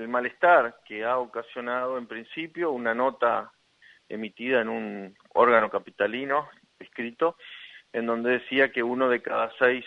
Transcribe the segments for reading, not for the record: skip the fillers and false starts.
malestar que ha ocasionado en principio una nota emitida en un órgano capitalino escrito, en donde decía que 1 de cada 6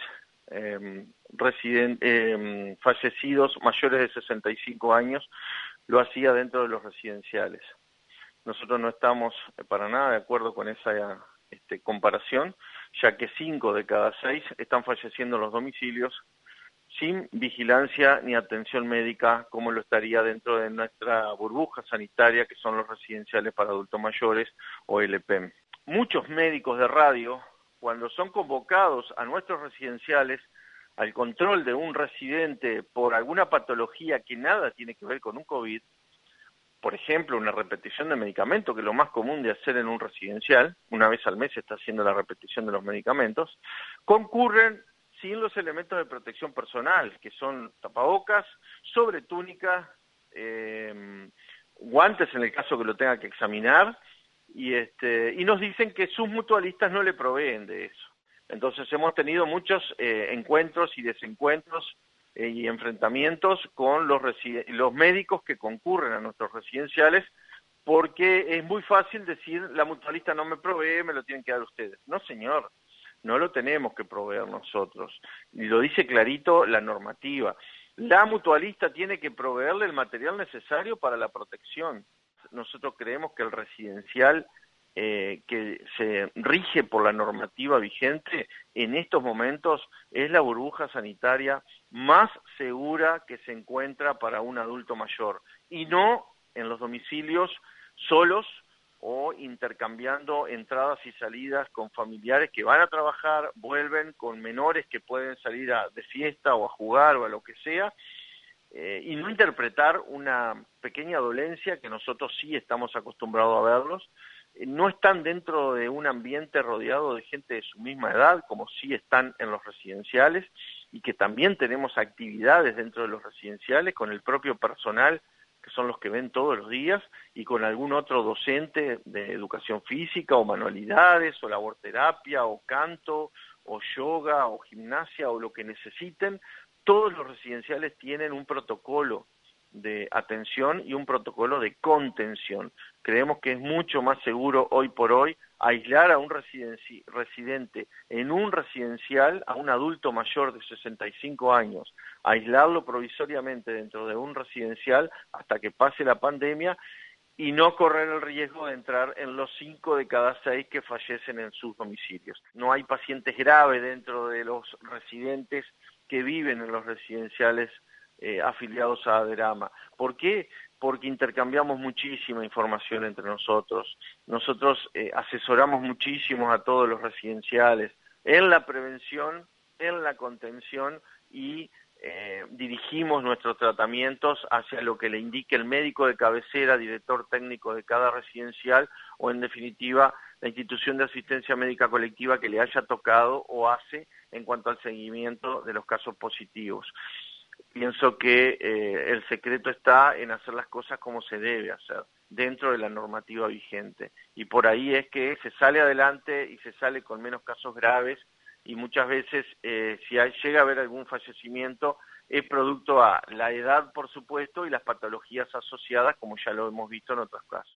fallecidos mayores de 65 años lo hacía dentro de los residenciales. Nosotros no estamos para nada de acuerdo con esa comparación, ya que 5 de cada 6 están falleciendo en los domicilios sin vigilancia ni atención médica, como lo estaría dentro de nuestra burbuja sanitaria, que son los residenciales para adultos mayores o LPM. Muchos médicos de radio, cuando son convocados a nuestros residenciales al control de un residente por alguna patología que nada tiene que ver con un COVID, por ejemplo, una repetición de medicamento, que es lo más común de hacer en un residencial, una vez al mes se está haciendo la repetición de los medicamentos, concurren sin los elementos de protección personal, que son tapabocas, sobretúnica, guantes en el caso que lo tenga que examinar, y nos dicen que sus mutualistas no le proveen de eso. Entonces hemos tenido muchos encuentros y desencuentros y enfrentamientos con los médicos que concurren a nuestros residenciales, porque es muy fácil decir, la mutualista no me provee, me lo tienen que dar ustedes. No, señor, no lo tenemos que proveer nosotros. Y lo dice clarito la normativa. La mutualista tiene que proveerle el material necesario para la protección. Nosotros creemos que el residencial que se rige por la normativa vigente en estos momentos es la burbuja sanitaria más segura que se encuentra para un adulto mayor, y no en los domicilios solos o intercambiando entradas y salidas con familiares que van a trabajar, vuelven con menores que pueden salir de fiesta o a jugar o a lo que sea, y no interpretar una pequeña dolencia que nosotros sí estamos acostumbrados a verlos. No están dentro de un ambiente rodeado de gente de su misma edad, como sí están en los residenciales, y que también tenemos actividades dentro de los residenciales con el propio personal, que son los que ven todos los días, y con algún otro docente de educación física, o manualidades, o laborterapia, o canto, o yoga, o gimnasia, o lo que necesiten. Todos los residenciales tienen un protocolo de atención y un protocolo de contención. Creemos que es mucho más seguro hoy por hoy aislar a un residente en un residencial, a un adulto mayor de 65 años, aislarlo provisoriamente dentro de un residencial hasta que pase la pandemia, y no correr el riesgo de entrar en los 5 de cada 6 que fallecen en sus domicilios. No hay pacientes graves dentro de los residentes que viven en los residenciales afiliados a ADERAMA. ¿Por qué? Porque intercambiamos muchísima información entre nosotros. Nosotros asesoramos muchísimo a todos los residenciales en la prevención, en la contención, y dirigimos nuestros tratamientos hacia lo que le indique el médico de cabecera, director técnico de cada residencial, o en definitiva la institución de asistencia médica colectiva que le haya tocado o hace en cuanto al seguimiento de los casos positivos. Pienso que el secreto está en hacer las cosas como se debe hacer, dentro de la normativa vigente. Y por ahí es que se sale adelante y se sale con menos casos graves, y muchas veces si llega a haber algún fallecimiento es producto a la edad, por supuesto, y las patologías asociadas, como ya lo hemos visto en otros casos.